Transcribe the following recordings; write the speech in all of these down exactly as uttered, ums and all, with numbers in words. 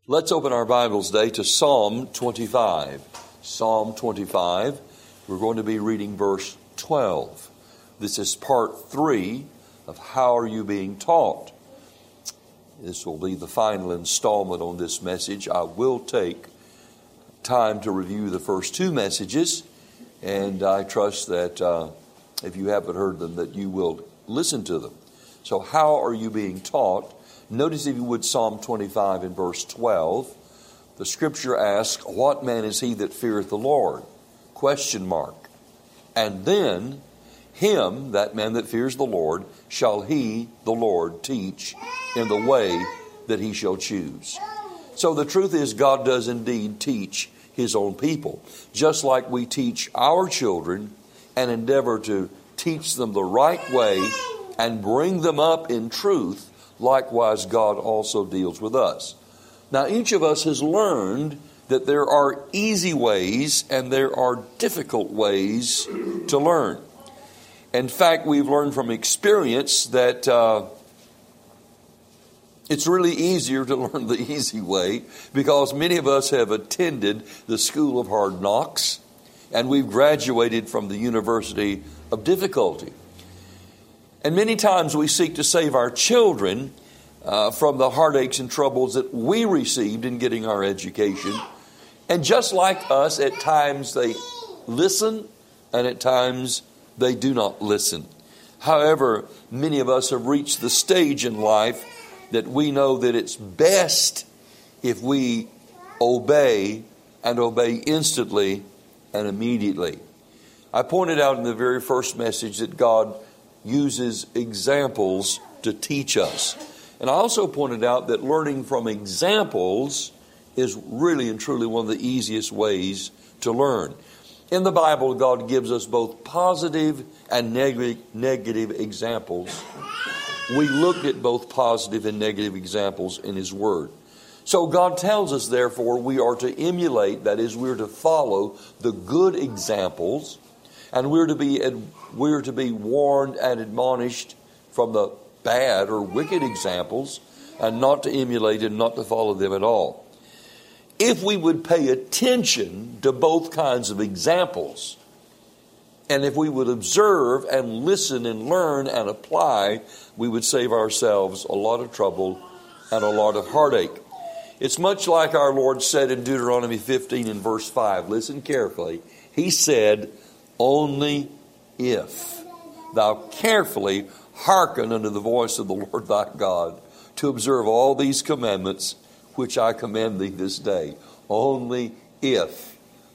Let's open our Bibles today to Psalm twenty-five. Psalm twenty-five. We're going to be reading verse twelve. This is part three of How Are You Being Taught? This will be the final installment on this message. I will take time to review the first two messages, and I trust that uh, if you haven't heard them, that you will listen to them. So how are you being taught? Notice, if you would, Psalm twenty-five in verse twelve. The scripture asks, "What man is he that feareth the Lord?" Question mark. And then, him, that man that fears the Lord, shall he, the Lord, teach in the way that he shall choose. So the truth is, God does indeed teach his own people. Just like we teach our children and endeavor to teach them the right way and bring them up in truth, likewise, God also deals with us. Now, each of us has learned that there are easy ways and there are difficult ways to learn. In fact, we've learned from experience that uh, it's really easier to learn the easy way, because many of us have attended the school of hard knocks and we've graduated from the university of difficulty. And many times we seek to save our children uh, from the heartaches and troubles that we received in getting our education. And just like us, at times they listen and at times they do not listen. However, many of us have reached the stage in life that we know that it's best if we obey and obey instantly and immediately. I pointed out in the very first message that God uses examples to teach us. And I also pointed out that learning from examples is really and truly one of the easiest ways to learn. In the Bible, God gives us both positive and neg- negative examples. We looked at both positive and negative examples in His Word. So God tells us, therefore, we are to emulate, that is, we're to follow the good examples, and we're to be we're to be warned and admonished from the bad or wicked examples, and not to emulate and not to follow them at all. If we would pay attention to both kinds of examples, and if we would observe and listen and learn and apply, we would save ourselves a lot of trouble and a lot of heartache. It's much like our Lord said in Deuteronomy fifteen and verse five. Listen carefully. He said, "Only if thou carefully hearken unto the voice of the Lord thy God, to observe all these commandments which I command thee this day." Only if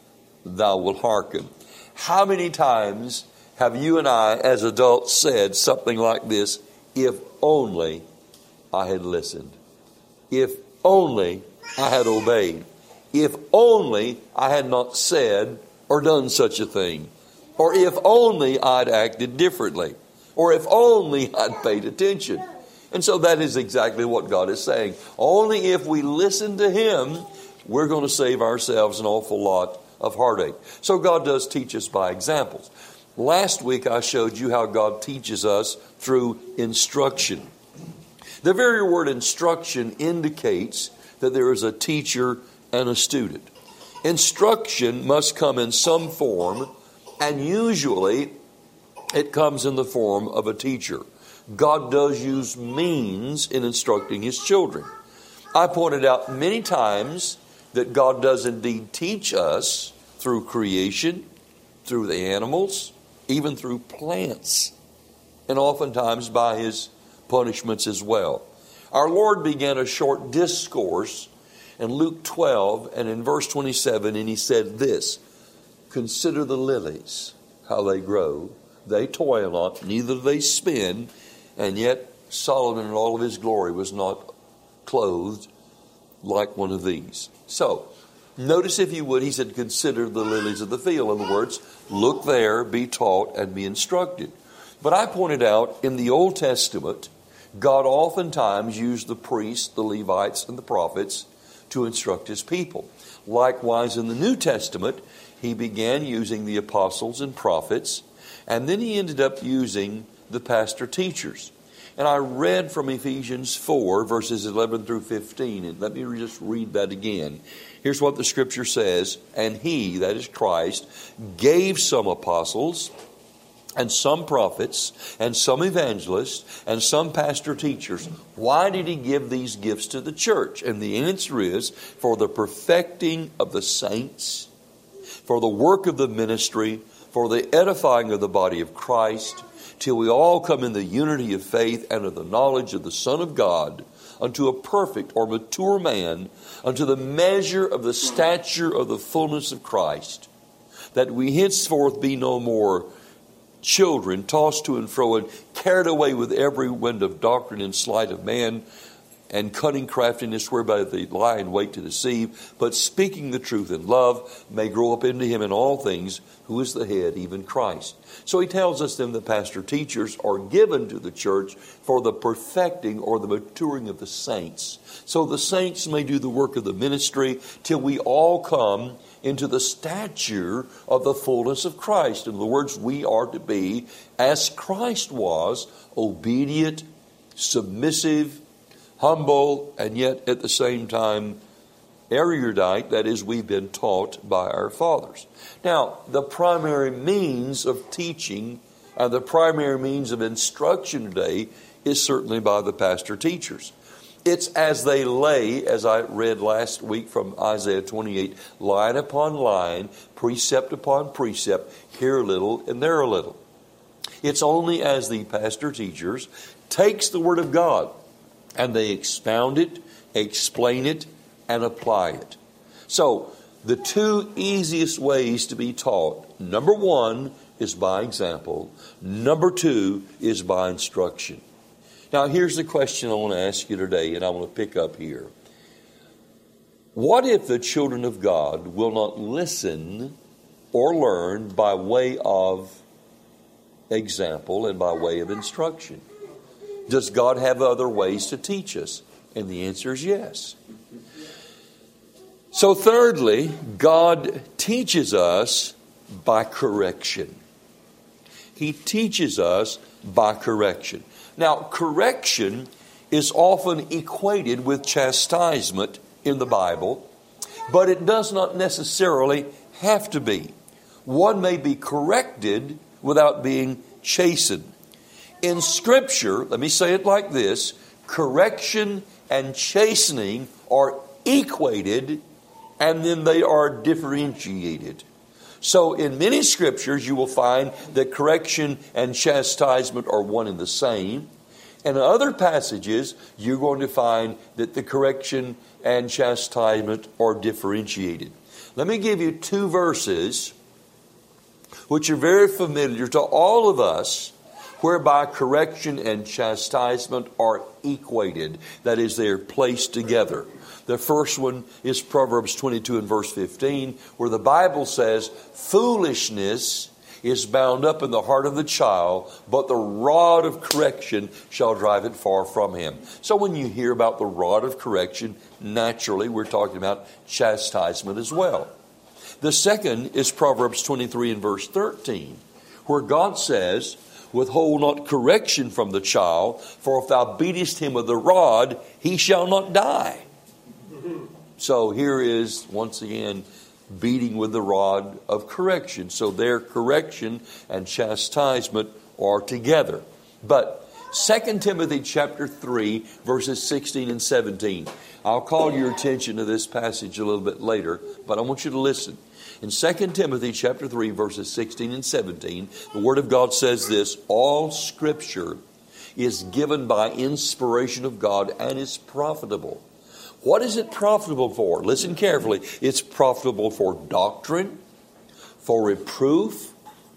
thou wilt hearken. How many times have you and I as adults said something like this? If only I had listened. If only I had obeyed. If only I had not said or done such a thing. Or if only I'd acted differently. Or if only I'd paid attention. And so that is exactly what God is saying. Only if we listen to Him, we're going to save ourselves an awful lot of heartache. So God does teach us by examples. Last week I showed you how God teaches us through instruction. The very word instruction indicates that there is a teacher and a student. Instruction must come in some form, and usually it comes in the form of a teacher. God does use means in instructing His children. I pointed out many times that God does indeed teach us through creation, through the animals, even through plants, and oftentimes by His punishments as well. Our Lord began a short discourse in Luke twelve and in verse twenty-seven, and He said this, "Consider the lilies, how they grow. They toil not, neither do they spin, and yet Solomon in all of his glory was not clothed like one of these." So, notice, if you would, He said, "Consider the lilies of the field." In other words, look there, be taught, and be instructed. But I pointed out in the Old Testament, God oftentimes used the priests, the Levites, and the prophets to instruct His people. Likewise, in the New Testament, He began using the apostles and prophets, and then He ended up using the pastor teachers. And I read from Ephesians four, verses eleven through fifteen. And let me just read that again. Here's what the Scripture says. And He, that is Christ, gave some apostles, and some prophets, and some evangelists, and some pastor teachers. Why did He give these gifts to the church? And the answer is, for the perfecting of the saints, for the work of the ministry, for the edifying of the body of Christ, till we all come in the unity of faith and of the knowledge of the Son of God, unto a perfect or mature man, unto the measure of the stature of the fullness of Christ, that we henceforth be no more children, tossed to and fro and carried away with every wind of doctrine and sleight of man, and cunning craftiness whereby they lie in wait to deceive, but speaking the truth in love may grow up into Him in all things, who is the head, even Christ. So he tells us then the pastor teachers are given to the church for the perfecting or the maturing of the saints. So the saints may do the work of the ministry till we all come into the stature of the fullness of Christ. In other words, we are to be, as Christ was, obedient, submissive, humble, and yet at the same time erudite, that is, we've been taught by our fathers. Now, the primary means of teaching and the primary means of instruction today is certainly by the pastor teachers. It's as they lay, as I read last week from Isaiah twenty-eight, line upon line, precept upon precept, here a little and there a little. It's only as the pastor teachers takes the Word of God and they expound it, explain it, and apply it. So, the two easiest ways to be taught, number one is by example. Number two is by instruction. Now, here's the question I want to ask you today, and I want to pick up here. What if the children of God will not listen or learn by way of example and by way of instruction? Does God have other ways to teach us? And the answer is yes. So thirdly, God teaches us by correction. He teaches us by correction. Now, correction is often equated with chastisement in the Bible, but it does not necessarily have to be. One may be corrected without being chastened. In Scripture, let me say it like this, correction and chastening are equated and then they are differentiated. So in many Scriptures you will find that correction and chastisement are one and the same. And in other passages you're going to find that the correction and chastisement are differentiated. Let me give you two verses which are very familiar to all of us, whereby correction and chastisement are equated. That is, they are placed together. The first one is Proverbs twenty-two and verse fifteen, where the Bible says, foolishness is bound up in the heart of the child, but the rod of correction shall drive it far from him. So when you hear about the rod of correction, naturally we're talking about chastisement as well. The second is Proverbs twenty-three and verse thirteen, where God says, withhold not correction from the child, for if thou beatest him with the rod, he shall not die. So here is, once again, beating with the rod of correction. So their correction and chastisement are together. But Second Timothy chapter three, verses sixteen and seventeen. I'll call your attention to this passage a little bit later, but I want you to listen. In Second Timothy chapter three, verses sixteen and seventeen, the Word of God says this, all Scripture is given by inspiration of God and is profitable. What is it profitable for? Listen carefully. It's profitable for doctrine, for reproof,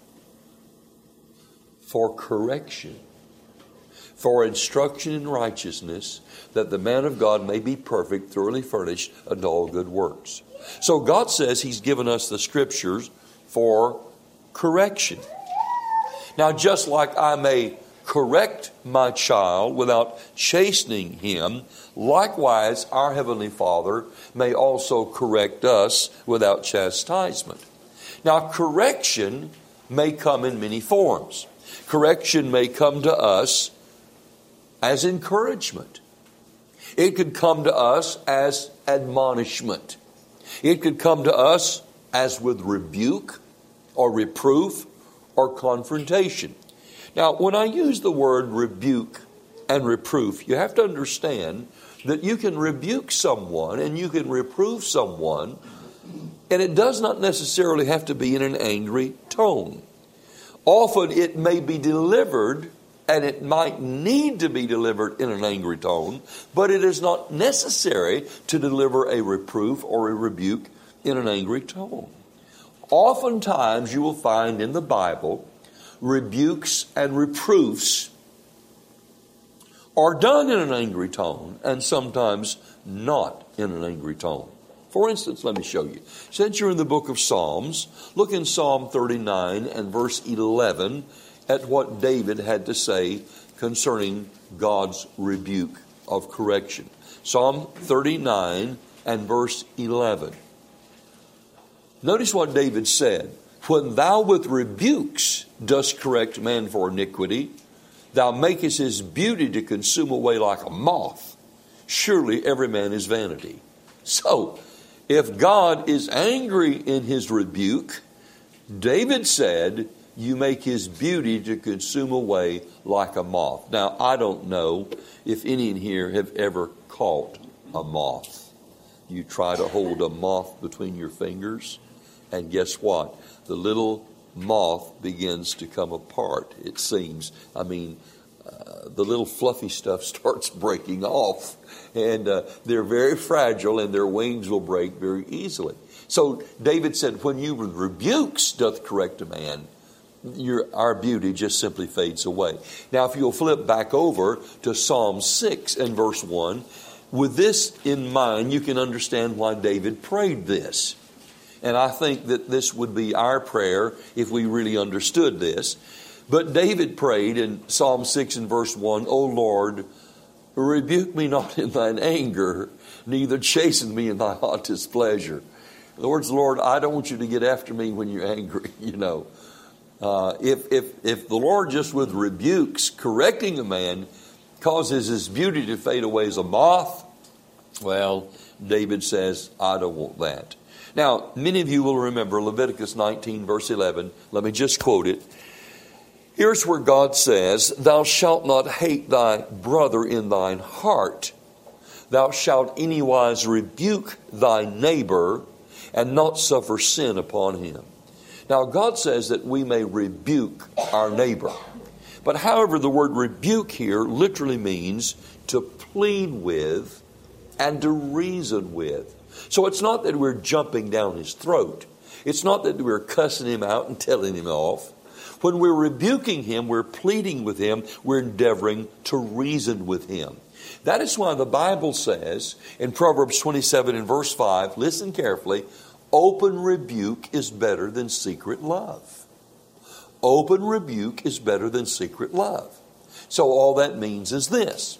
for correction, for instruction in righteousness, that the man of God may be perfect, thoroughly furnished unto all good works. So God says He's given us the Scriptures for correction. Now, just like I may correct my child without chastening him, likewise our Heavenly Father may also correct us without chastisement. Now, correction may come in many forms. Correction may come to us as encouragement. It could come to us as admonishment. It could come to us as with rebuke or reproof or confrontation. Now, when I use the word rebuke and reproof, you have to understand that you can rebuke someone and you can reprove someone, and it does not necessarily have to be in an angry tone. Often it may be delivered, and it might need to be delivered in an angry tone, but it is not necessary to deliver a reproof or a rebuke in an angry tone. Oftentimes you will find in the Bible rebukes and reproofs are done in an angry tone, and sometimes not in an angry tone. For instance, let me show you. Since you're in the book of Psalms, look in Psalm thirty-nine and verse eleven at what David had to say concerning God's rebuke of correction. Psalm thirty-nine and verse eleven. Notice what David said. When thou with rebukes dost correct man for iniquity, thou makest his beauty to consume away like a moth. Surely every man is vanity. So, if God is angry in his rebuke, David said, you make his beauty to consume away like a moth. Now, I don't know if any in here have ever caught a moth. You try to hold a moth between your fingers, and guess what? The little moth begins to come apart, it seems. I mean, uh, the little fluffy stuff starts breaking off, and uh, they're very fragile, and their wings will break very easily. So David said, when you with rebukes doth correct a man, your, our beauty just simply fades away. Now, if you'll flip back over to Psalm six and verse one, with this in mind, you can understand why David prayed this. And I think that this would be our prayer if we really understood this. But David prayed in Psalm six and verse one, O Lord, rebuke me not in thine anger, neither chasten me in thy hot displeasure. In other words, Lord, I don't want you to get after me when you're angry, you know. Uh, if, if, if the Lord just with rebukes, correcting a man, causes his beauty to fade away as a moth, well, David says, I don't want that. Now, many of you will remember Leviticus nineteen, verse eleven. Let me just quote it. Here's where God says, thou shalt not hate thy brother in thine heart. Thou shalt anywise rebuke thy neighbor and not suffer sin upon him. Now, God says that we may rebuke our neighbor. But however, the word rebuke here literally means to plead with and to reason with. So it's not that we're jumping down his throat. It's not that we're cussing him out and telling him off. When we're rebuking him, we're pleading with him, we're endeavoring to reason with him. That is why the Bible says in Proverbs twenty-seven and verse five, listen carefully, open rebuke is better than secret love. Open rebuke is better than secret love. So all that means is this.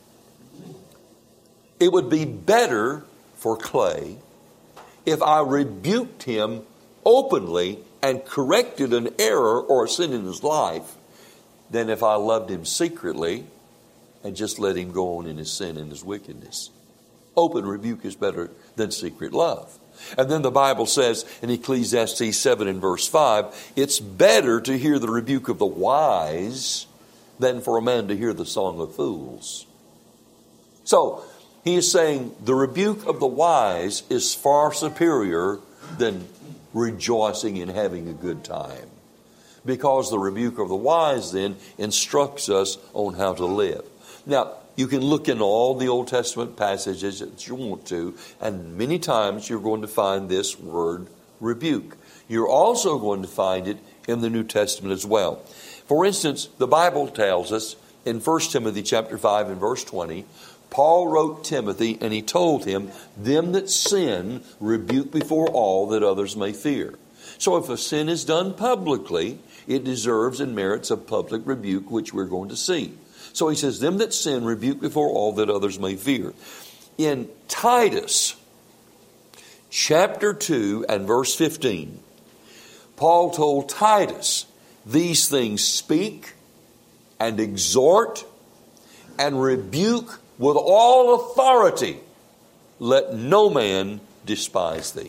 It would be better for Clay if I rebuked him openly and corrected an error or a sin in his life than if I loved him secretly and just let him go on in his sin and his wickedness. Open rebuke is better than secret love. And then the Bible says in Ecclesiastes seven and verse five, it's better to hear the rebuke of the wise than for a man to hear the song of fools. So, he is saying the rebuke of the wise is far superior than rejoicing in having a good time. Because the rebuke of the wise then instructs us on how to live. Now, you can look in all the Old Testament passages that you want to, and many times you're going to find this word rebuke. You're also going to find it in the New Testament as well. For instance, the Bible tells us in First Timothy chapter five and verse twenty, Paul wrote Timothy and he told him, them that sin rebuke before all that others may fear. So if a sin is done publicly, it deserves and merits a public rebuke, which we're going to see. So he says, them that sin rebuke before all that others may fear. In Titus chapter two and verse fifteen, Paul told Titus, these things speak and exhort and rebuke with all authority. Let no man despise thee.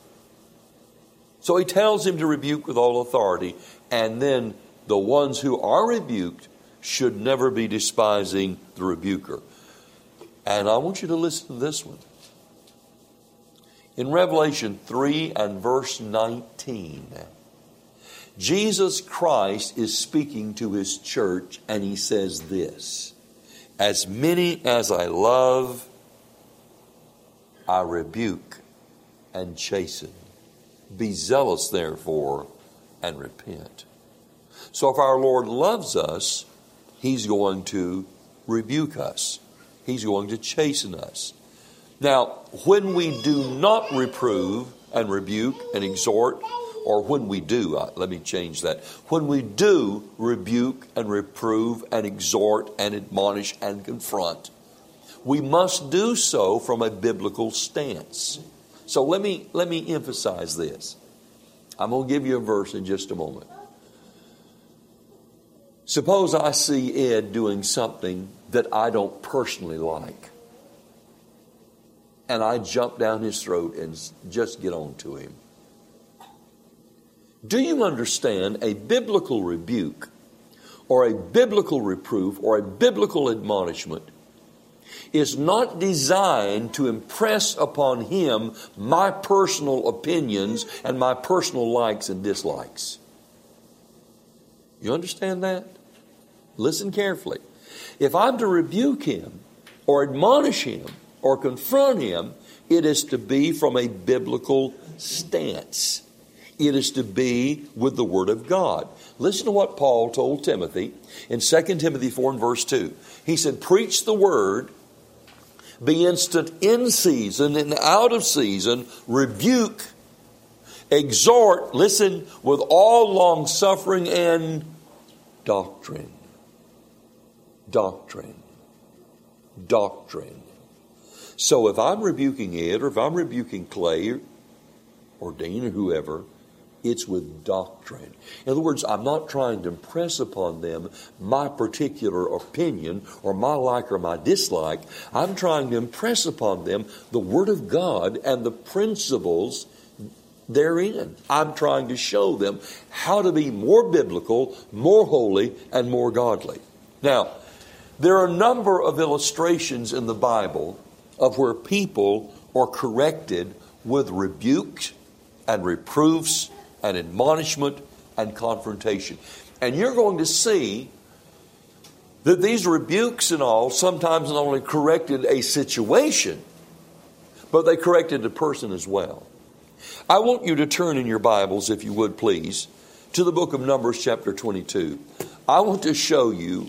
So he tells him to rebuke with all authority, and then the ones who are rebuked should never be despising the rebuker. And I want you to listen to this one. In Revelation three and verse nineteen, Jesus Christ is speaking to his church, and he says this: as many as I love, I rebuke and chasten. Be zealous, therefore, and repent. So if our Lord loves us, he's going to rebuke us. He's going to chasten us. Now, when we do not reprove and rebuke and exhort, or when we do, uh, let me change that. When we do rebuke and reprove and exhort and admonish and confront, we must do so from a biblical stance. So let me let me emphasize this. I'm going to give you a verse in just a moment. Suppose I see Ed doing something that I don't personally like, and I jump down his throat and just get on to him. Do you understand a biblical rebuke or a biblical reproof or a biblical admonishment is not designed to impress upon him my personal opinions and my personal likes and dislikes? You understand that? Listen carefully. If I'm to rebuke him or admonish him or confront him, it is to be from a biblical stance. It is to be with the Word of God. Listen to what Paul told Timothy in Second Timothy four and verse two. He said, preach the Word, be instant in season and out of season, rebuke, exhort, listen, with all long suffering and doctrine. Doctrine. Doctrine. So if I'm rebuking Ed, or if I'm rebuking Clay, or Dean, or whoever, it's with doctrine. In other words, I'm not trying to impress upon them my particular opinion or my like or my dislike. I'm trying to impress upon them the Word of God and the principles therein. I'm trying to show them how to be more biblical, more holy, and more godly. Now, there are a number of illustrations in the Bible of where people are corrected with rebukes and reproofs and admonishment and confrontation. And you're going to see that these rebukes and all sometimes not only corrected a situation, but they corrected the person as well. I want you to turn in your Bibles, if you would please, to the book of Numbers chapter twenty-two. I want to show you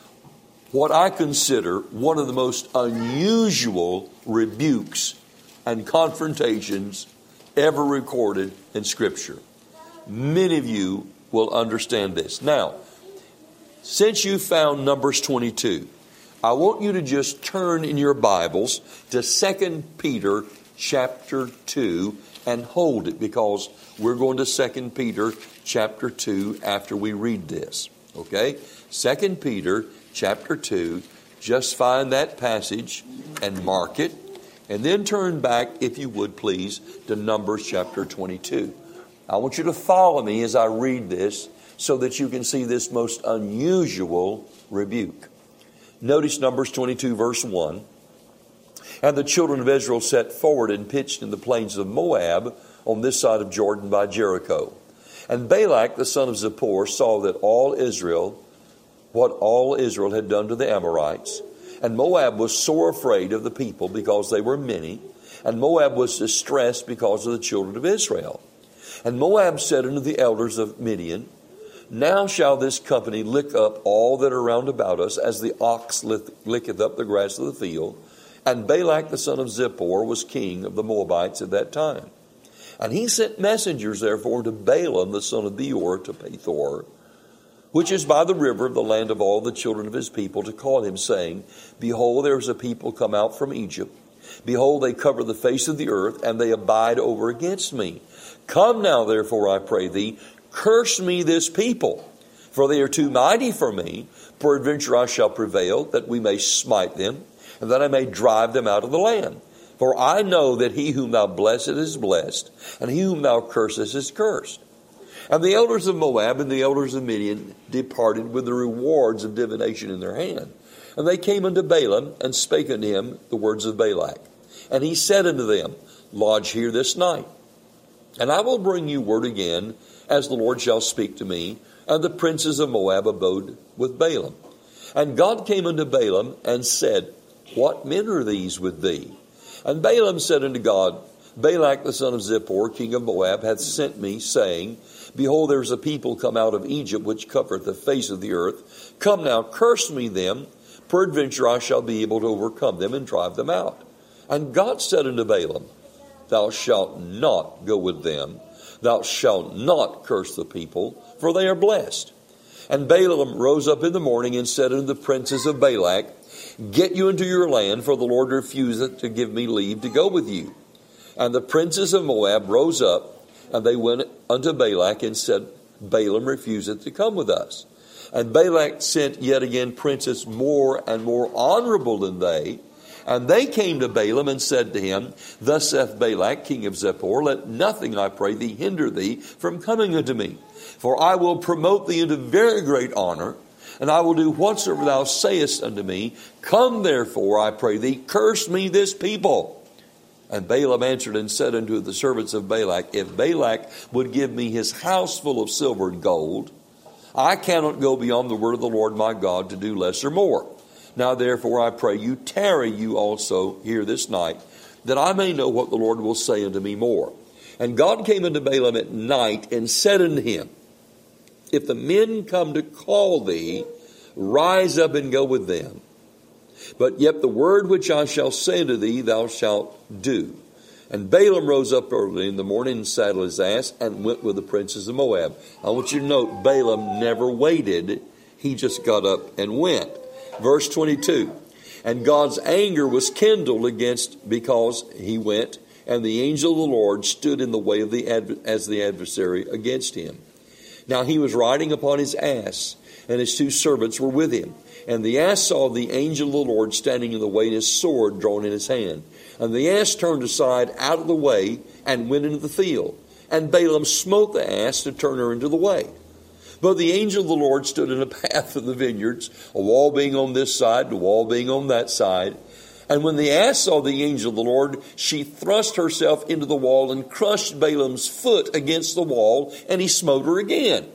what I consider one of the most unusual rebukes and confrontations ever recorded in Scripture. Many of you will understand this. Now, since you found Numbers twenty-two, I want you to just turn in your Bibles to Second Peter chapter two and hold it, because we're going to Second Peter chapter two after we read this. Okay? Second Peter chapter two, just find that passage and mark it, and then turn back, if you would please, to Numbers chapter twenty-two. I want you to follow me as I read this so that you can see this most unusual rebuke. Notice Numbers twenty-two verse one. And the children of Israel set forward and pitched in the plains of Moab on this side of Jordan by Jericho. And Balak the son of Zippor saw that all Israel, what all Israel had done to the Amorites. And Moab was sore afraid of the people because they were many. And Moab was distressed because of the children of Israel. And Moab said unto the elders of Midian, now shall this company lick up all that are round about us, as the ox licketh up the grass of the field. And Balak the son of Zippor was king of the Moabites at that time. And he sent messengers therefore to Balaam the son of Beor to Pethor, which is by the river of the land of all the children of his people, to call him, saying, behold, there is a people come out from Egypt. Behold, they cover the face of the earth, and they abide over against me. Come now, therefore, I pray thee, curse me this people. For they are too mighty for me. Peradventure I shall prevail, that we may smite them, and that I may drive them out of the land. For I know that he whom thou blessest is blessed, and he whom thou cursest is cursed. And the elders of Moab and the elders of Midian departed with the rewards of divination in their hand. And they came unto Balaam, and spake unto him the words of Balak. And he said unto them, Lodge here this night, and I will bring you word again, as the Lord shall speak to me. And the princes of Moab abode with Balaam. And God came unto Balaam, and said, What men are these with thee? And Balaam said unto God, Balak the son of Zippor, king of Moab, hath sent me, saying, Behold, there is a people come out of Egypt, which covereth the face of the earth. Come now, curse me them. Peradventure I shall be able to overcome them and drive them out. And God said unto Balaam, Thou shalt not go with them. Thou shalt not curse the people, for they are blessed. And Balaam rose up in the morning and said unto the princes of Balak, Get you into your land, for the Lord refuseth to give me leave to go with you. And the princes of Moab rose up, and they went unto Balak and said, Balaam refuseth to come with us. And Balak sent yet again princes more and more honorable than they. And they came to Balaam and said to him, Thus saith Balak, king of Zippor, Let nothing, I pray thee, hinder thee from coming unto me. For I will promote thee into very great honor, and I will do whatsoever thou sayest unto me. Come therefore, I pray thee, curse me this people. And Balaam answered and said unto the servants of Balak, If Balak would give me his house full of silver and gold, I cannot go beyond the word of the Lord my God to do less or more. Now therefore I pray you, tarry you also here this night, that I may know what the Lord will say unto me more. And God came unto Balaam at night and said unto him, If the men come to call thee, rise up and go with them. But yet the word which I shall say unto thee, thou shalt do. And Balaam rose up early in the morning and saddled his ass and went with the princes of Moab. I want you to note, Balaam never waited. He just got up and went. Verse twenty-two, And God's anger was kindled against because he went, and the angel of the Lord stood in the way of the adv- as the adversary against him. Now he was riding upon his ass, and his two servants were with him. And the ass saw the angel of the Lord standing in the way, and his sword drawn in his hand. And the ass turned aside out of the way and went into the field. And Balaam smote the ass to turn her into the way. But the angel of the Lord stood in the path of the vineyards, a wall being on this side, the wall being on that side. And when the ass saw the angel of the Lord, she thrust herself into the wall and crushed Balaam's foot against the wall, and he smote her again.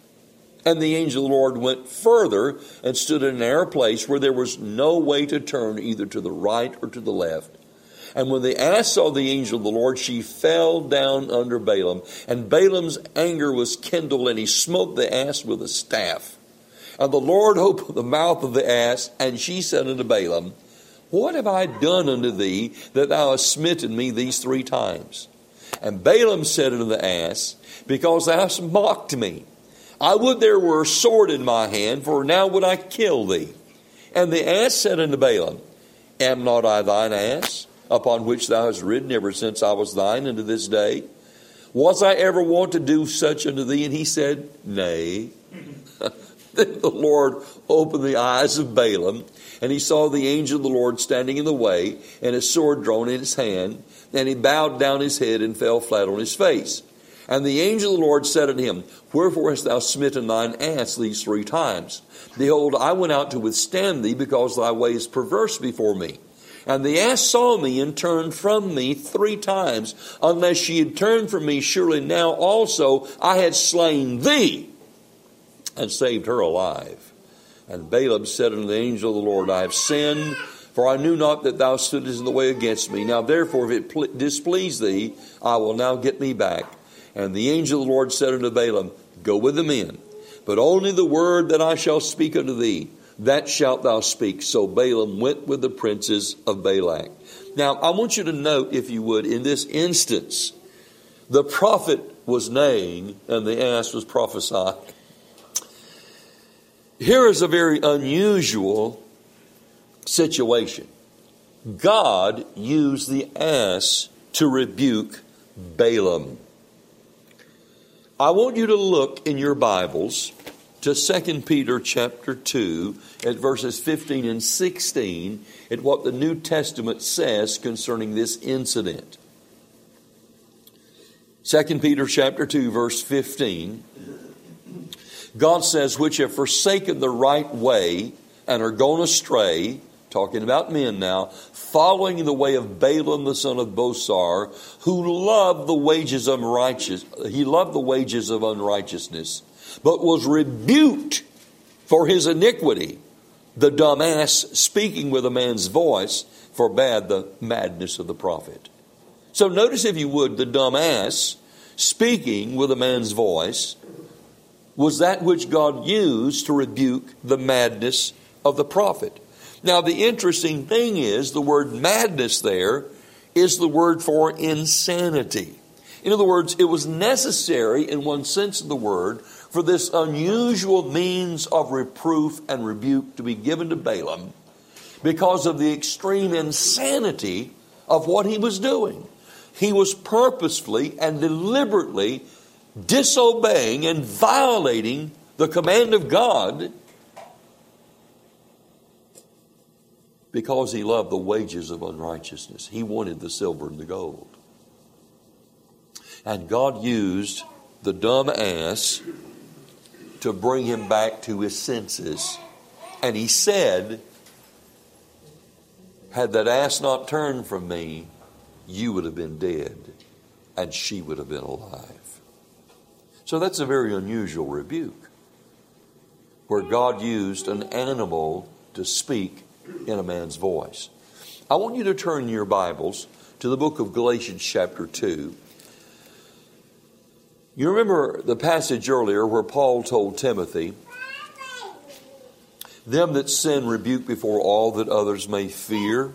And the angel of the Lord went further and stood in a narrow place where there was no way to turn either to the right or to the left. And when the ass saw the angel of the Lord, she fell down under Balaam. And Balaam's anger was kindled, and he smote the ass with a staff. And the Lord opened the mouth of the ass, and she said unto Balaam, What have I done unto thee, that thou hast smitten me these three times? And Balaam said unto the ass, Because thou hast mocked me. I would there were a sword in my hand, for now would I kill thee. And the ass said unto Balaam, Am not I thine ass, upon which thou hast ridden ever since I was thine unto this day? Was I ever wont to do such unto thee? And he said, Nay. Then the Lord opened the eyes of Balaam, and he saw the angel of the Lord standing in the way, and his sword drawn in his hand. And he bowed down his head and fell flat on his face. And the angel of the Lord said unto him, Wherefore hast thou smitten thine ass these three times? Behold, I went out to withstand thee, because thy way is perverse before me. And the ass saw me and turned from me three times. Unless she had turned from me, surely now also I had slain thee and saved her alive. And Balaam said unto the angel of the Lord, I have sinned, for I knew not that thou stoodest in the way against me. Now therefore, if it displease thee, I will now get me back. And the angel of the Lord said unto Balaam, Go with the men, but only the word that I shall speak unto thee, that shalt thou speak. So Balaam went with the princes of Balak. Now, I want you to note, if you would, in this instance, the prophet was neighing and the ass was prophesying. Here is a very unusual situation. God used the ass to rebuke Balaam. I want you to look in your Bibles to Second Peter chapter two at verses fifteen and sixteen at what the New Testament says concerning this incident. Second Peter chapter two verse fifteen, God says, which have forsaken the right way and are gone astray, talking about men now, following the way of Balaam the son of Bosor, who loved the wages of righteous, he loved the wages of unrighteousness, but was rebuked for his iniquity. The dumb ass, speaking with a man's voice, forbade the madness of the prophet. So notice, if you would, the dumb ass, speaking with a man's voice, was that which God used to rebuke the madness of the prophet. Now, the interesting thing is, the word madness there is the word for insanity. In other words, it was necessary, in one sense of the word, for this unusual means of reproof and rebuke to be given to Balaam because of the extreme insanity of what he was doing. He was purposefully and deliberately disobeying and violating the command of God because he loved the wages of unrighteousness. He wanted the silver and the gold. And God used the dumb ass to bring him back to his senses. And he said, had that ass not turned from me, you would have been dead, and she would have been alive. So that's a very unusual rebuke, where God used an animal to speak in a man's voice. I want you to turn your Bibles to the book of Galatians chapter two. You remember the passage earlier where Paul told Timothy, them that sin rebuke before all, that others may fear.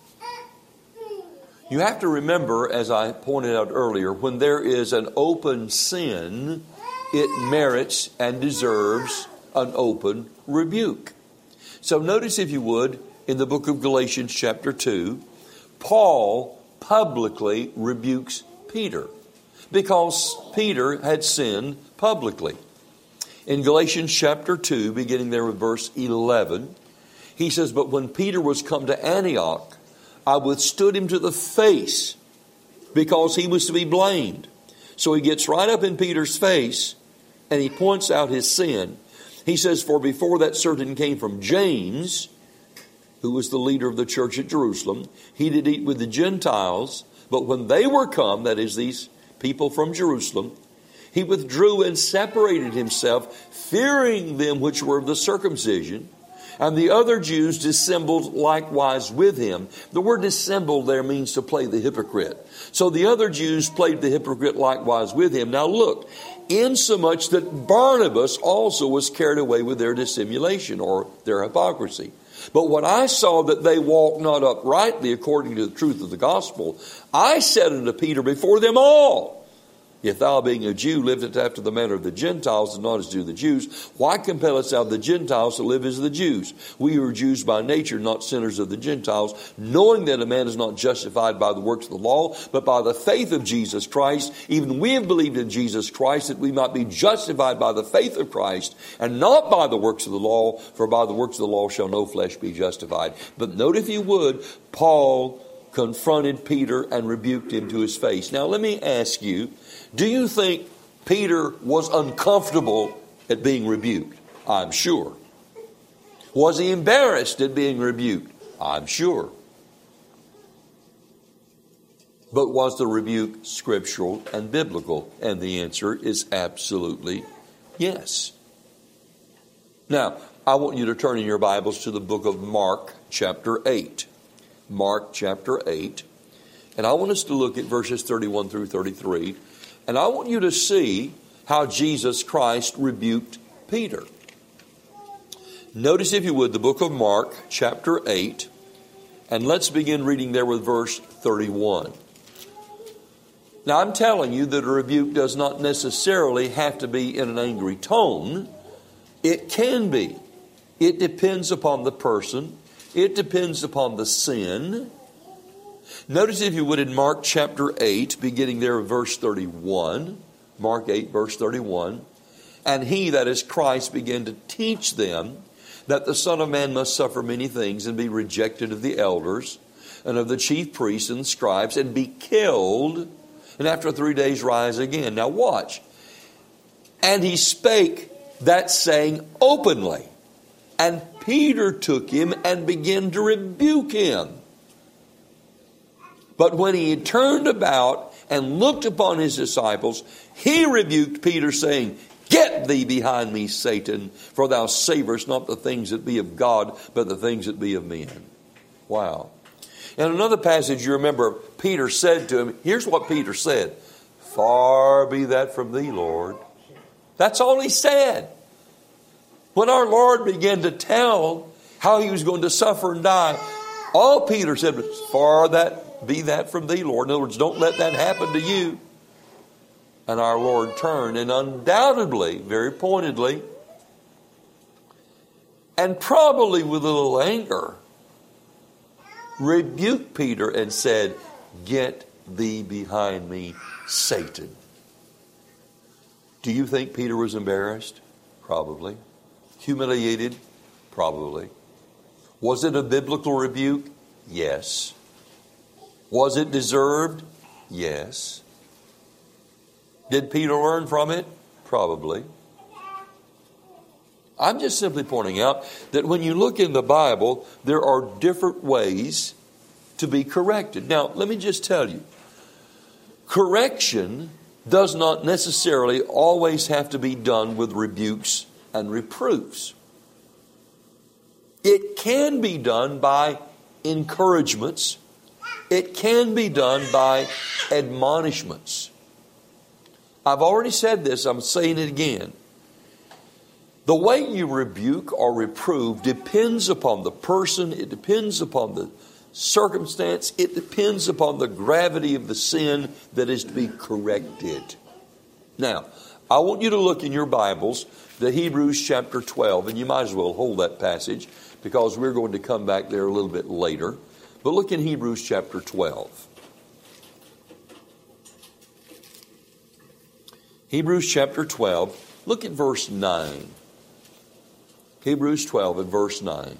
You have to remember, as I pointed out earlier, when there is an open sin, it merits and deserves an open rebuke. So notice, if you would, in the book of Galatians chapter two, Paul publicly rebukes Peter because Peter had sinned publicly. In Galatians chapter two, beginning there with verse eleven, he says, but when Peter was come to Antioch, I withstood him to the face because he was to be blamed. So he gets right up in Peter's face and he points out his sin. He says, for before that certain came from James, who was the leader of the church at Jerusalem, he did eat with the Gentiles, but when they were come, that is, these people from Jerusalem, he withdrew and separated himself, fearing them which were of the circumcision. And the other Jews dissembled likewise with him. The word dissembled there means to play the hypocrite. So the other Jews played the hypocrite likewise with him. Now look, insomuch that Barnabas also was carried away with their dissimulation or their hypocrisy. But when I saw that they walked not uprightly according to the truth of the gospel, I said unto Peter before them all, if thou being a Jew livest after the manner of the Gentiles and not as do the Jews, why compellest thou the Gentiles to live as the Jews? We who are Jews by nature, not sinners of the Gentiles, knowing that a man is not justified by the works of the law, but by the faith of Jesus Christ. Even we have believed in Jesus Christ, that we might be justified by the faith of Christ, and not by the works of the law, for by the works of the law shall no flesh be justified. But note, if you would, Paul confronted Peter and rebuked him to his face. Now let me ask you, do you think Peter was uncomfortable at being rebuked? I'm sure. Was he embarrassed at being rebuked? I'm sure. But was the rebuke scriptural and biblical? And the answer is absolutely yes. Now, I want you to turn in your Bibles to the book of Mark chapter eight. Mark chapter eight. And I want us to look at verses thirty-one through thirty-three. And I want you to see how Jesus Christ rebuked Peter. Notice, if you would, the book of Mark, chapter eight. And let's begin reading there with verse thirty-one. Now, I'm telling you that a rebuke does not necessarily have to be in an angry tone. It can be. It depends upon the person. It depends upon the sin. Notice, if you would, in Mark chapter eight, beginning there at verse thirty-one, Mark eight, verse thirty-one, And he, that is Christ, began to teach them that the Son of Man must suffer many things and be rejected of the elders and of the chief priests and the scribes and be killed, and after three days rise again. Now watch. And he spake that saying openly. And Peter took him and began to rebuke him. But when he had turned about and looked upon his disciples, he rebuked Peter, saying, Get thee behind me, Satan, for thou savorest not the things that be of God, but the things that be of men. Wow. In another passage, you remember, Peter said to him, here's what Peter said, Far be that from thee, Lord. That's all he said. When our Lord began to tell how he was going to suffer and die, all Peter said was, Far that be that from thee, Lord. In other words, don't let that happen to you. And our Lord turned and undoubtedly, very pointedly, and probably with a little anger, rebuked Peter and said, Get thee behind me, Satan. Do you think Peter was embarrassed? Probably. Humiliated? Probably. Was it a biblical rebuke? Yes. Was it deserved? Yes. Did Peter learn from it? Probably. I'm just simply pointing out that when you look in the Bible, there are different ways to be corrected. Now, let me just tell you, correction does not necessarily always have to be done with rebukes and reproofs. It can be done by encouragements. It can be done by admonishments. I've already said this, I'm saying it again. The way you rebuke or reprove depends upon the person, it depends upon the circumstance, it depends upon the gravity of the sin that is to be corrected. Now, I want you to look in your Bibles, the Hebrews chapter twelve, and you might as well hold that passage because we're going to come back there a little bit later. But look in Hebrews chapter twelve. Hebrews chapter twelve, look at verse nine. Hebrews twelve and verse nine.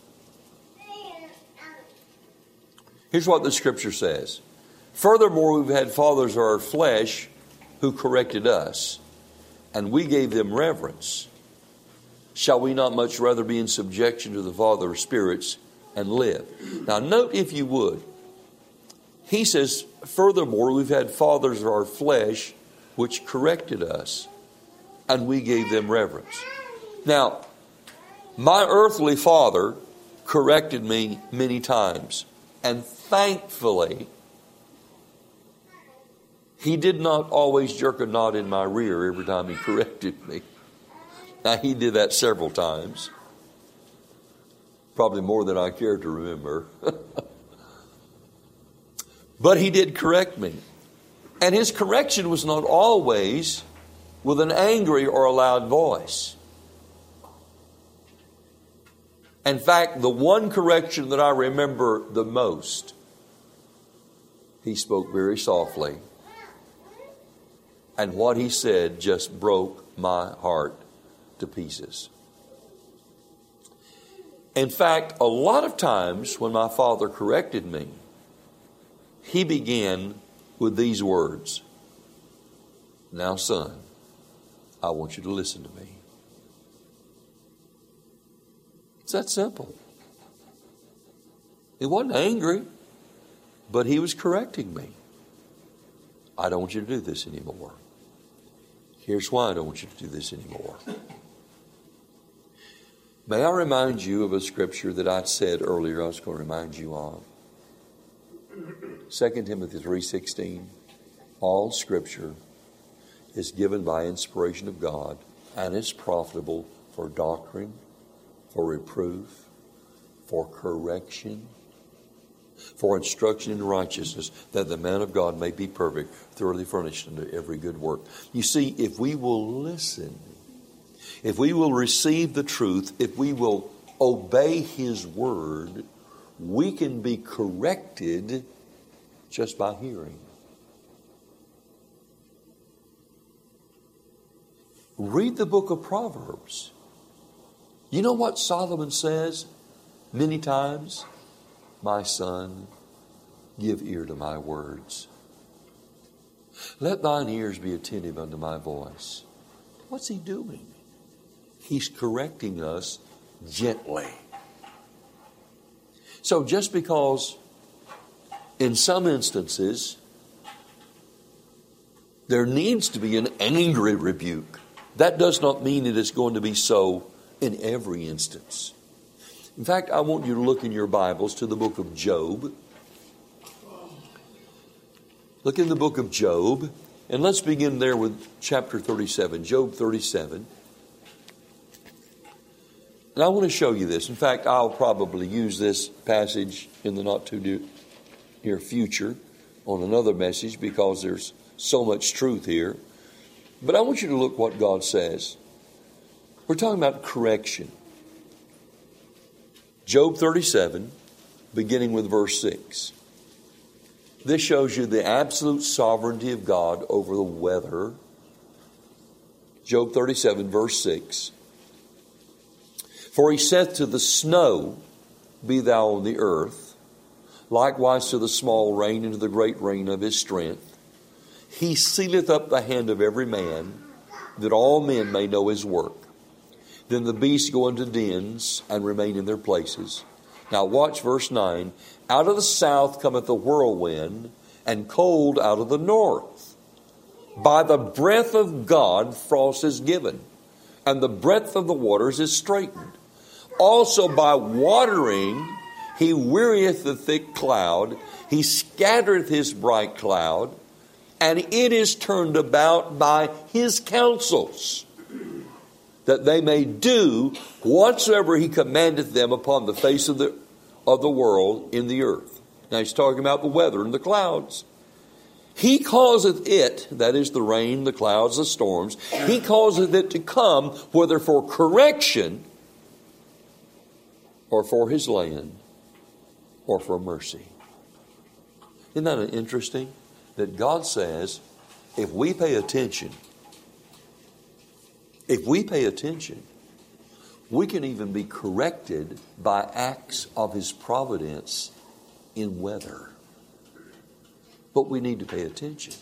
Here's what the scripture says. Furthermore, we've had fathers of our flesh who corrected us, and we gave them reverence. Shall we not much rather be in subjection to the Father of spirits and live? Now note, if you would, he says, furthermore, we've had fathers of our flesh which corrected us, and we gave them reverence. Now, my earthly father corrected me many times, and thankfully, he did not always jerk a knot in my rear every time he corrected me. Now, he did that several times, probably more than I care to remember. But he did correct me. And his correction was not always with an angry or a loud voice. In fact, the one correction that I remember the most, he spoke very softly. And what he said just broke my heart to pieces. In fact, a lot of times when my father corrected me, he began with these words. Now, son, I want you to listen to me. It's that simple. He wasn't angry, but he was correcting me. I don't want you to do this anymore. Here's why I don't want you to do this anymore. May I remind you of a scripture that I said earlier I was going to remind you of. Second Timothy three sixteen. All scripture is given by inspiration of God and is profitable for doctrine, for reproof, for correction, for instruction in righteousness, that the man of God may be perfect, thoroughly furnished unto every good work. You see, if we will listen, if we will receive the truth, if we will obey His word, we can be corrected just by hearing. Read the book of Proverbs. You know what Solomon says many times? My son, give ear to my words. Let thine ears be attentive unto my voice. What's he doing? He's correcting us gently. So just because in some instances there needs to be an angry rebuke, that does not mean it is going to be so in every instance. In fact, I want you to look in your Bibles to the book of Job. Look in the book of Job, and let's begin there with chapter thirty-seven, Job thirty-seven. And I want to show you this. In fact, I'll probably use this passage in the not too near future on another message because there's so much truth here. But I want you to look what God says. We're talking about correction. Job thirty-seven, beginning with verse six. This shows you the absolute sovereignty of God over the weather. Job thirty-seven, verse six. For he saith to the snow, be thou on the earth, likewise to the small rain and to the great rain of his strength. He sealeth up the hand of every man, that all men may know his work. Then the beasts go into dens and remain in their places. Now watch verse nine. Out of the south cometh the whirlwind, and cold out of the north. By the breath of God frost is given, and the breadth of the waters is straitened. Also by watering he wearieth the thick cloud, he scattereth his bright cloud, and it is turned about by his counsels, that they may do whatsoever he commandeth them upon the face of the of the world in the earth. Now he's talking about the weather and the clouds. He causeth it, that is the rain, the clouds, the storms, he causeth it to come, whether for correction or for his land or for mercy. Isn't that interesting? That God says, if we pay attention, if we pay attention, we can even be corrected by acts of his providence in weather. But we need to pay attention.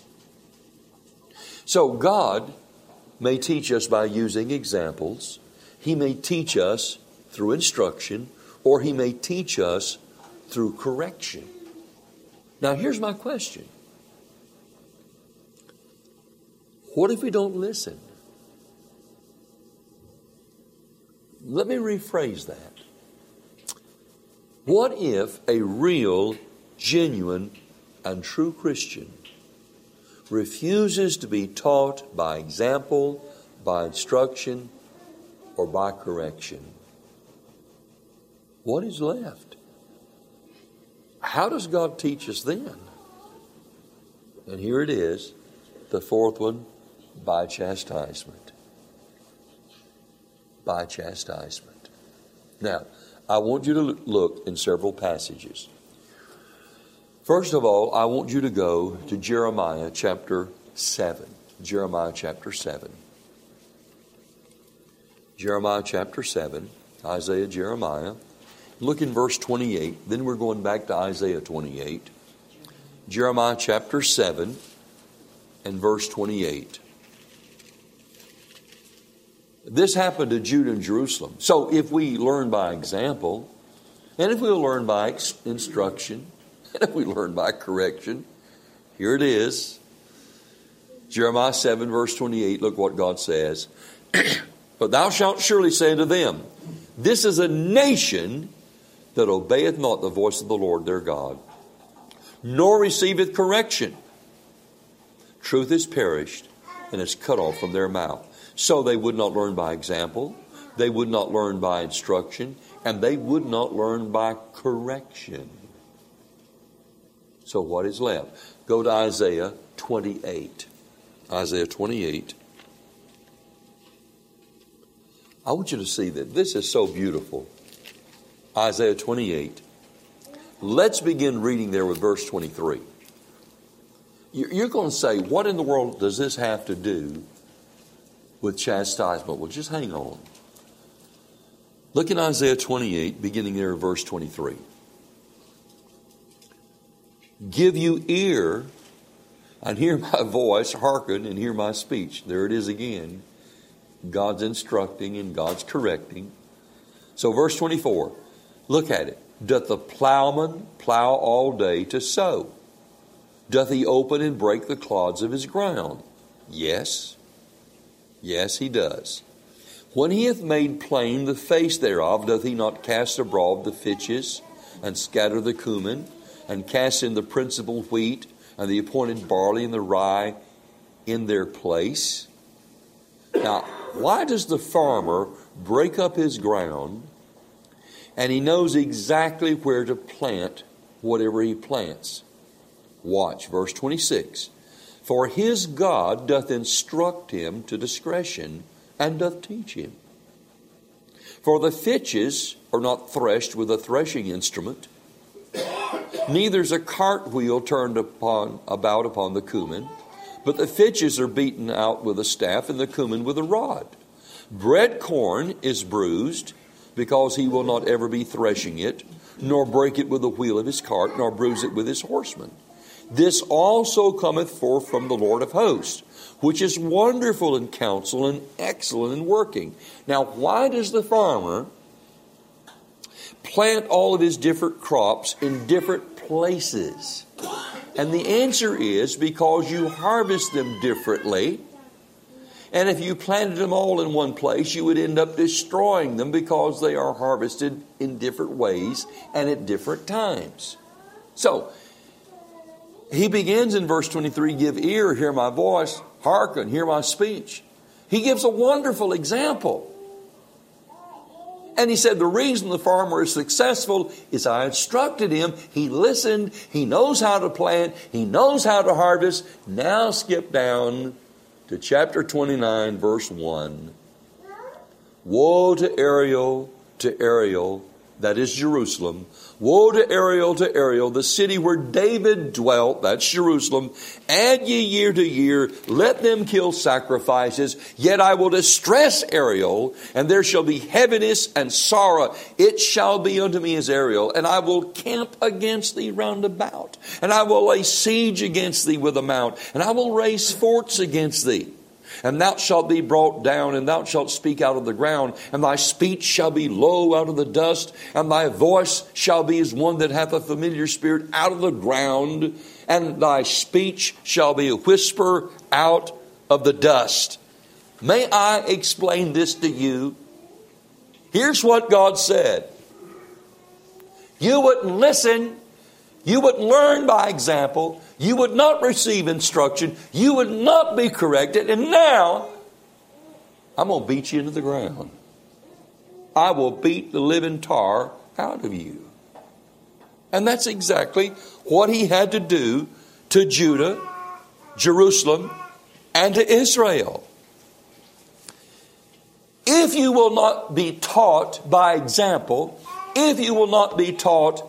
So God may teach us by using examples. He may teach us through instruction, or he may teach us through correction. Now here's my question. What if we don't listen? Let me rephrase that. What if a real, genuine, and true Christian refuses to be taught by example, by instruction, or by correction? What is left? How does God teach us then? And here it is, the fourth one, by chastisement. By chastisement. Now, I want you to look in several passages. First of all, I want you to go to Jeremiah chapter seven. Jeremiah chapter seven. Jeremiah chapter seven, Isaiah, Jeremiah. Look in verse twenty-eight. Then we're going back to Isaiah twenty-eight. Jeremiah chapter seven and verse twenty-eight. This happened to Judah and Jerusalem. So if we learn by example, and if we learn by instruction, and if we learn by correction, here it is. Jeremiah seven verse twenty-eight, look what God says. But thou shalt surely say unto them, this is a nation that obeyeth not the voice of the Lord their God, nor receiveth correction. Truth is perished, and is cut off from their mouth. So they would not learn by example, they would not learn by instruction, and they would not learn by correction. So what is left? Go to Isaiah twenty-eight. Isaiah twenty-eight. I want you to see that this is so beautiful. Isaiah twenty-eight. Let's begin reading there with verse twenty-three. You're going to say, what in the world does this have to do with chastisement. Well, just hang on. Look in Isaiah twenty-eight, beginning there in verse twenty-three. Give you ear and hear my voice, hearken and hear my speech. There it is again. God's instructing and God's correcting. So verse twenty-four, look at it. Doth the plowman plow all day to sow? Doth he open and break the clods of his ground? Yes. Yes, he does. When he hath made plain the face thereof, doth he not cast abroad the fitches, and scatter the cumin, and cast in the principal wheat, and the appointed barley and the rye in their place? Now, why does the farmer break up his ground, and he knows exactly where to plant whatever he plants? Watch, verse twenty-six. For his God doth instruct him to discretion, and doth teach him. For the fitches are not threshed with a threshing instrument, neither is a cart wheel turned upon about upon the cumin, but the fitches are beaten out with a staff, and the cumin with a rod. Bread corn is bruised, because he will not ever be threshing it, nor break it with the wheel of his cart, nor bruise it with his horsemen. This also cometh forth from the Lord of hosts, which is wonderful in counsel and excellent in working. Now, why does the farmer plant all of his different crops in different places? And the answer is because you harvest them differently. And if you planted them all in one place, you would end up destroying them because they are harvested in different ways and at different times. So, he begins in verse twenty-three, give ear, hear my voice, hearken, hear my speech. He gives a wonderful example. And he said the reason the farmer is successful is I instructed him. He listened. He knows how to plant. He knows how to harvest. Now skip down to chapter twenty-nine, verse one. Woe to Ariel, to Ariel, that is Jerusalem. Woe to Ariel, to Ariel, the city where David dwelt, that's Jerusalem. Add ye year to year, let them kill sacrifices. Yet I will distress Ariel, and there shall be heaviness and sorrow. It shall be unto me as Ariel, and I will camp against thee round about. And I will lay siege against thee with a mount, and I will raise forts against thee. And thou shalt be brought down, and thou shalt speak out of the ground, and thy speech shall be low out of the dust, and thy voice shall be as one that hath a familiar spirit out of the ground, and thy speech shall be a whisper out of the dust. May I explain this to you? Here's what God said. You wouldn't listen. You wouldn't learn by example. You would not receive instruction. You would not be corrected. And now, I'm going to beat you into the ground. I will beat the living tar out of you. And that's exactly what he had to do to Judah, Jerusalem, and to Israel. If you will not be taught by example, if you will not be taught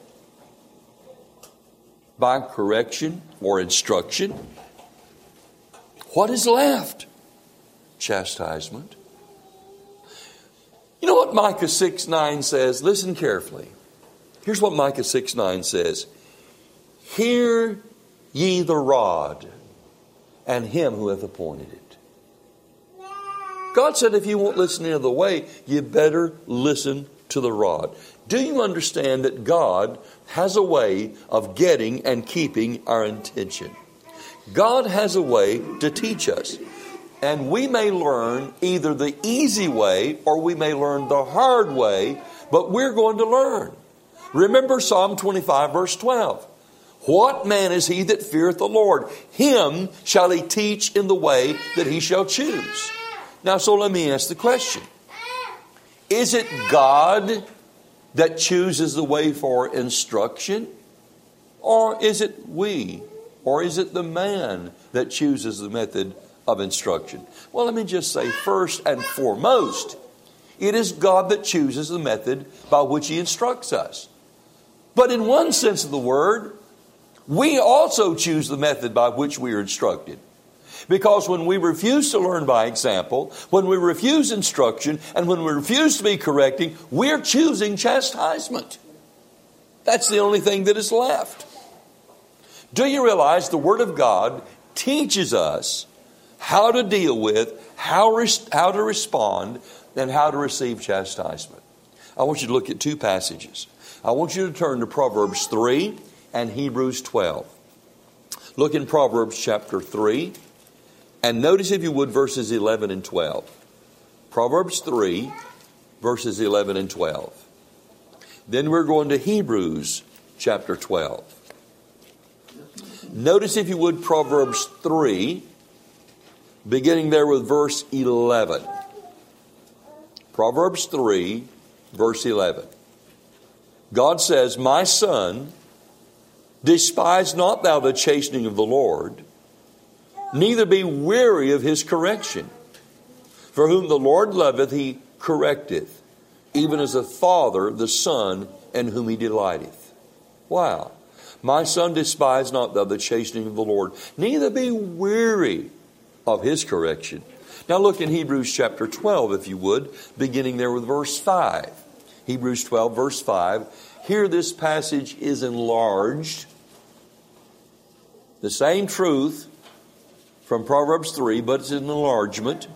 by correction or instruction, what is left? Chastisement. You know what Micah six nine says? Listen carefully. Here's what Micah six nine says. Hear ye the rod, and him who hath appointed it. God said if you won't listen any other way, you better listen to the rod. Do you understand that God has a way of getting and keeping our attention? God has a way to teach us. And we may learn either the easy way or we may learn the hard way, but we're going to learn. Remember Psalm twenty-five, verse twelve. What man is he that feareth the Lord? Him shall he teach in the way that he shall choose. Now, so let me ask the question. Is it God that chooses the way for instruction? Or is it we? Or is it the man that chooses the method of instruction? Well, let me just say first and foremost, it is God that chooses the method by which he instructs us. But in one sense of the word, we also choose the method by which we are instructed. Because when we refuse to learn by example, when we refuse instruction, and when we refuse to be correcting, we're choosing chastisement. That's the only thing that is left. Do you realize the Word of God teaches us how to deal with, how, res- how to respond, and how to receive chastisement? I want you to look at two passages. I want you to turn to Proverbs three and Hebrews twelve. Look in Proverbs chapter three, and notice, if you would, verses eleven and twelve. Proverbs three, verses eleven and twelve. Then we're going to Hebrews chapter twelve. Notice, if you would, Proverbs three, beginning there with verse eleven. Proverbs three, verse eleven. God says, "My son, despise not thou the chastening of the Lord, neither be weary of his correction. For whom the Lord loveth, he correcteth, even as a father the son in whom he delighteth." Wow. "My son, despise not thou the chastening of the Lord, neither be weary of his correction." Now look in Hebrews chapter twelve, if you would, beginning there with verse five. Hebrews twelve, verse five. Here this passage is enlarged. The same truth from Proverbs three, but it's an enlargement.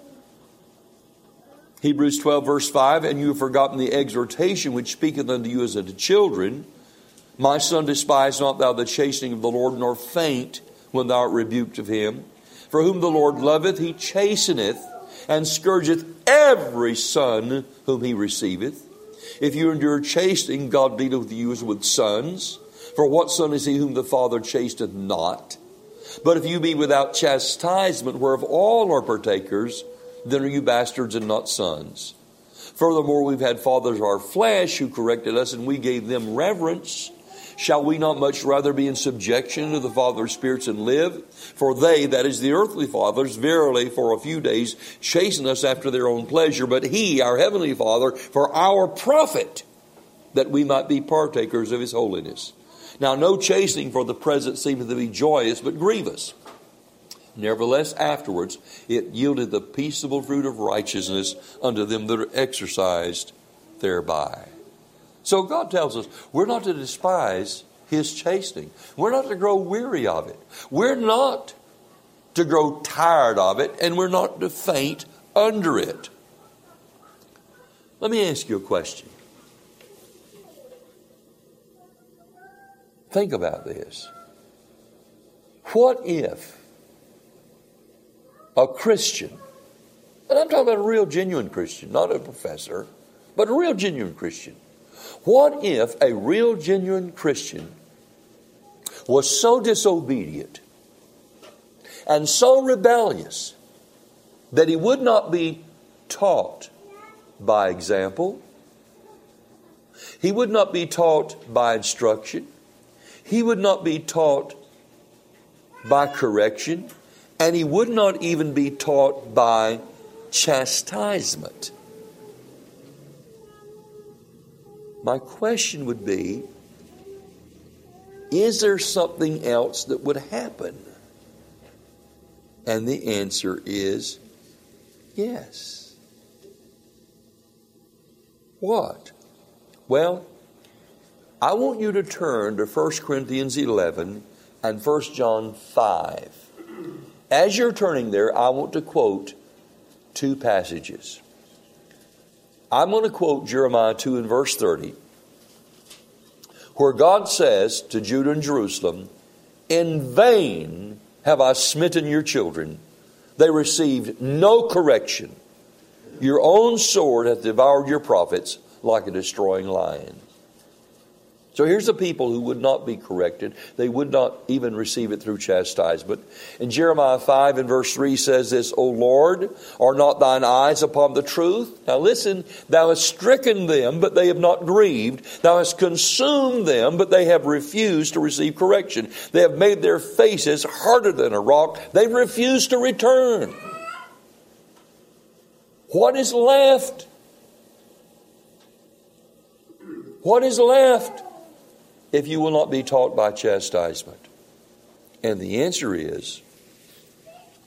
Hebrews twelve, verse five. "And you have forgotten the exhortation which speaketh unto you as unto children. My son, despise not thou the chastening of the Lord, nor faint when thou art rebuked of him. For whom the Lord loveth, he chasteneth, and scourgeth every son whom he receiveth. If you endure chastening, God dealeth with you as with sons. For what son is he whom the Father chasteneth not? But if you be without chastisement, whereof all are partakers, then are you bastards and not sons. Furthermore, we've had fathers of our flesh who corrected us, and we gave them reverence. Shall we not much rather be in subjection to the Father of spirits and live? For they, that is the earthly fathers, verily for a few days chasten us after their own pleasure. But he, our heavenly Father, for our profit, that we might be partakers of his holiness. Now no chastening for the present seemeth to be joyous, but grievous. Nevertheless afterwards it yielded the peaceable fruit of righteousness unto them that are exercised thereby." So God tells us we're not to despise his chastening. We're not to grow weary of it. We're not to grow tired of it, and we're not to faint under it. Let me ask you a question. Think about this. What if a Christian, and I'm talking about a real genuine Christian, not a professor, but a real genuine Christian. What if a real genuine Christian was so disobedient and so rebellious that he would not be taught by example, he would not be taught by instruction, he would not be taught by correction, and he would not even be taught by chastisement? My question would be, is there something else that would happen? And the answer is yes. What? Well, I want you to turn to First Corinthians eleven and First John five. As you're turning there, I want to quote two passages. I'm going to quote Jeremiah two and verse thirty, where God says to Judah and Jerusalem, "In vain have I smitten your children. They received no correction. Your own sword hath devoured your prophets like a destroying lion." So here's the people who would not be corrected. They would not even receive it through chastisement. And Jeremiah five and verse three says this, "O Lord, are not thine eyes upon the truth?" Now listen, "Thou hast stricken them, but they have not grieved. Thou hast consumed them, but they have refused to receive correction. They have made their faces harder than a rock. They refuse to return." What is left? What is left if you will not be taught by chastisement? And the answer is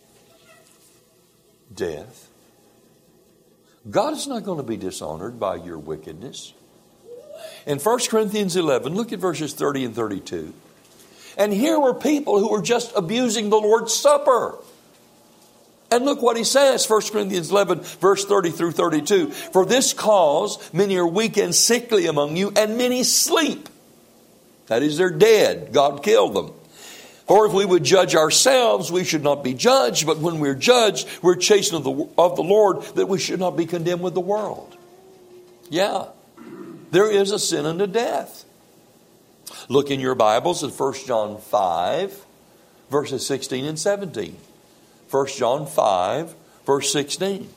Death. God is not going to be dishonored by your wickedness. In First Corinthians eleven, look at verses thirty and thirty-two. And here were people who were just abusing the Lord's Supper. And look what he says, First Corinthians eleven, verse thirty through thirty-two. For this cause many are weak and sickly among you, and many sleep. That is, they're dead. God killed them. For if we would judge ourselves, we should not be judged. But when we're judged, we're chastened of the, of the Lord, that we should not be condemned with the world. Yeah, there is a sin unto death. Look in your Bibles at First John five, verses sixteen and seventeen. First John five, verse sixteen.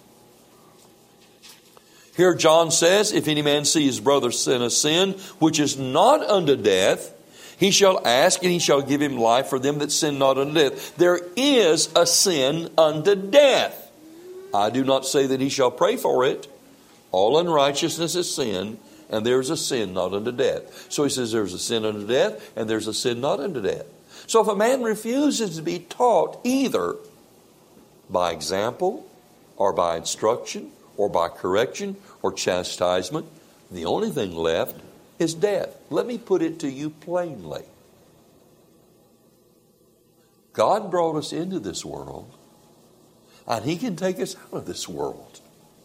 Here John says, if any man see his brother sin a sin which is not unto death, he shall ask, and he shall give him life for them that sin not unto death. There is a sin unto death. I do not say that he shall pray for it. All unrighteousness is sin, and there's a sin not unto death. So he says there's a sin unto death, and there's a sin not unto death. So if a man refuses to be taught either by example, or by instruction, or by correction, or chastisement, the only thing left is death. Let me put it to you plainly. God brought us into this world, and He can take us out of this world.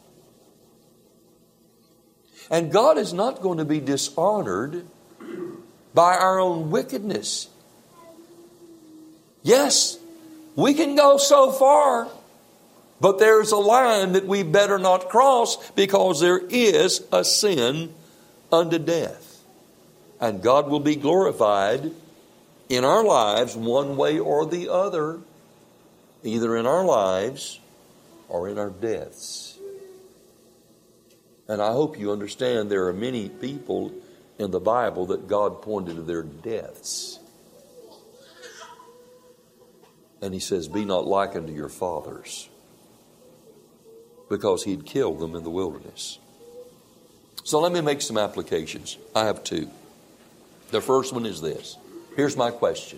And God is not going to be dishonored by our own wickedness. Yes, we can go so far, but there's a line that we better not cross, because there is a sin unto death. And God will be glorified in our lives one way or the other, either in our lives or in our deaths. And I hope you understand there are many people in the Bible that God pointed to their deaths. And He says, be not like unto your fathers, because He'd killed them in the wilderness. So let me make some applications. I have two. The first one is this. Here's my question.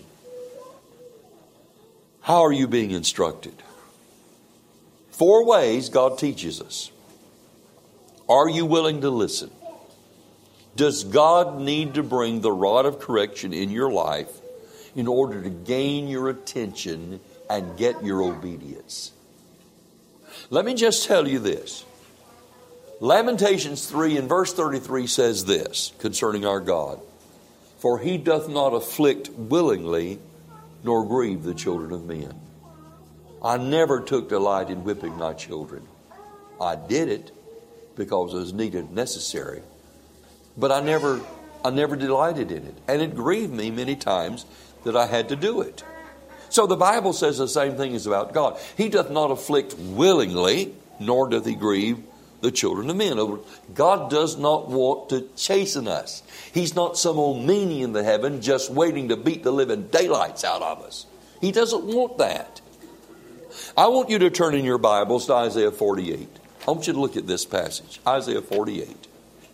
How are you being instructed? Four ways God teaches us. Are you willing to listen? Does God need to bring the rod of correction in your life in order to gain your attention and get your obedience? Let me just tell you this. Lamentations three and verse thirty-three says this concerning our God. For He doth not afflict willingly, nor grieve the children of men. I never took delight in whipping my children. I did it because it was needed and necessary. But I never, I never delighted in it. And it grieved me many times that I had to do it. So the Bible says the same thing is about God. He doth not afflict willingly, nor doth He grieve the children of men. God does not want to chasten us. He's not some old meanie in the heaven just waiting to beat the living daylights out of us. He doesn't want that. I want you to turn in your Bibles to Isaiah forty-eight. I want you to look at this passage. Isaiah forty-eight.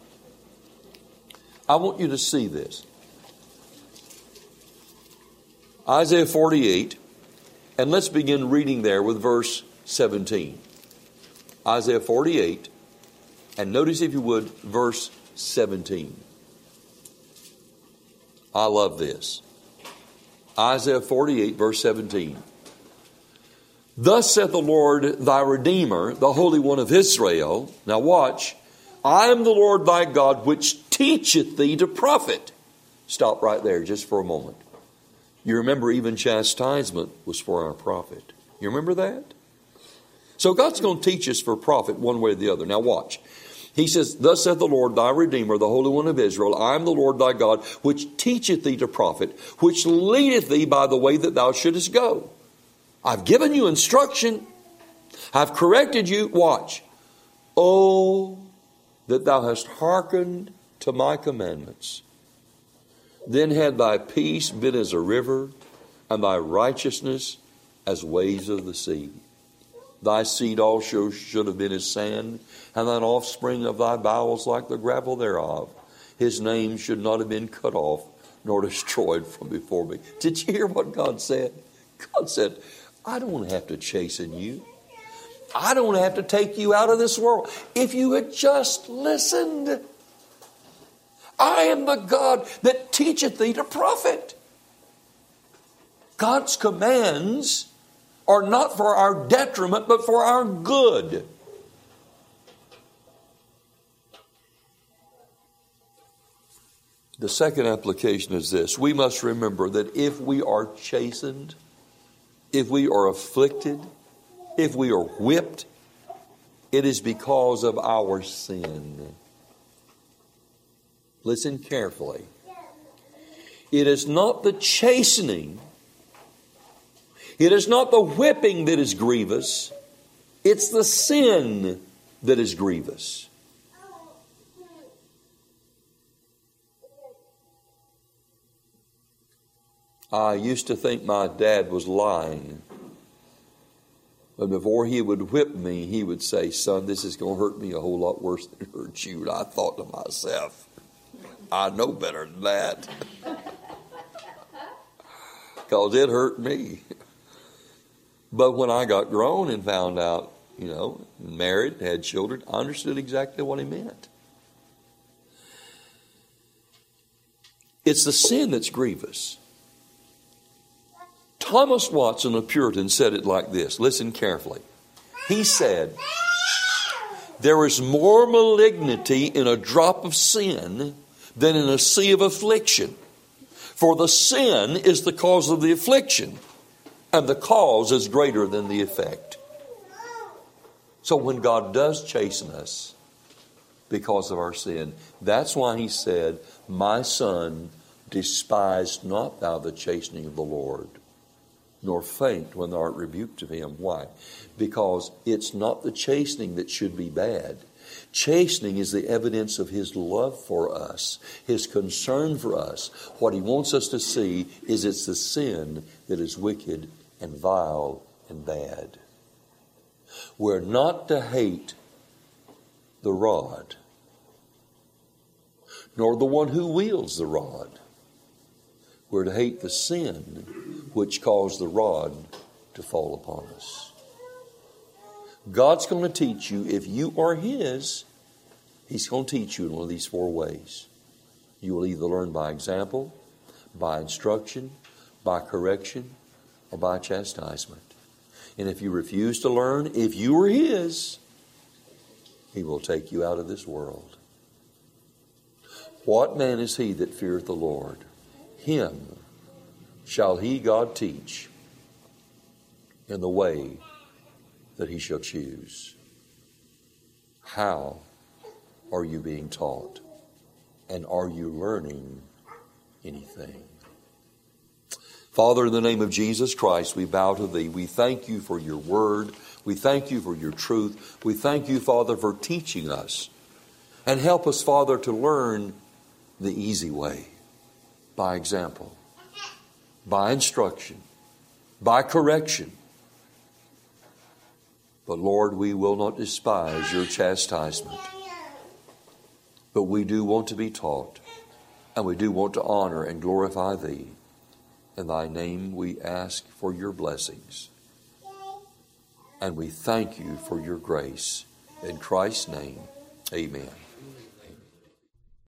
I want you to see this. Isaiah forty-eight. And let's begin reading there with verse seventeen. Isaiah forty-eight. And notice, if you would, verse seventeen. I love this. Isaiah forty-eight, verse seventeen. Thus saith the Lord thy Redeemer, the Holy One of Israel. Now watch. I am the Lord thy God, which teacheth thee to profit. Stop right there just for a moment. You remember even chastisement was for our profit. You remember that? So God's going to teach us for profit one way or the other. Now watch. He says, thus saith the Lord thy Redeemer, the Holy One of Israel, I am the Lord thy God, which teacheth thee to profit, which leadeth thee by the way that thou shouldest go. I've given you instruction. I've corrected you. Watch. Oh, that thou hast hearkened to my commandments. Then had thy peace been as a river, and thy righteousness as waves of the sea. Thy seed also should have been as sand, and thine offspring of thy bowels like the gravel thereof. His name should not have been cut off, nor destroyed from before me. Did you hear what God said? God said, I don't have to chasten you. I don't have to take you out of this world. If you had just listened. I am the God that teacheth thee to profit. God's commands are not for our detriment, but for our good. The second application is this. We must remember that if we are chastened, if we are afflicted, if we are whipped, it is because of our sin. Listen carefully. It is not the chastening, it is not the whipping that is grievous, it's the sin that is grievous. I used to think my dad was lying. But before he would whip me, he would say, "Son, this is going to hurt me a whole lot worse than it hurt you." And I thought to myself, I know better than that. Because it hurt me. But when I got grown and found out, you know, married, had children, I understood exactly what he meant. It's the sin that's grievous. Thomas Watson, a Puritan, said it like this. Listen carefully. He said, "There is more malignity in a drop of sin than in a sea of affliction. For the sin is the cause of the affliction, and the cause is greater than the effect." So when God does chasten us because of our sin, that's why he said, "My son, despise not thou the chastening of the Lord, nor faint when thou art rebuked of him." Why? Because it's not the chastening that should be bad. Chastening is the evidence of his love for us, his concern for us. What he wants us to see is it's the sin that is wicked and vile and bad. We're not to hate the rod, nor the one who wields the rod. We're to hate the sin which caused the rod to fall upon us. God's going to teach you, if you are his, he's going to teach you in one of these four ways. You will either learn by example, by instruction, by correction, or by chastisement. And if you refuse to learn, if you are his, he will take you out of this world. What man is he that feareth the Lord? Him shall he, God, teach in the way that he shall choose. How are you being taught? And are you learning anything? Father, in the name of Jesus Christ, we bow to thee. We thank you for your word. We thank you for your truth. We thank you, Father, for teaching us. And help us, Father, to learn the easy way, by example, by instruction, by correction. But Lord, we will not despise your chastisement. But we do want to be taught, and we do want to honor and glorify thee. In thy name we ask for your blessings. And we thank you for your grace. In Christ's name, amen.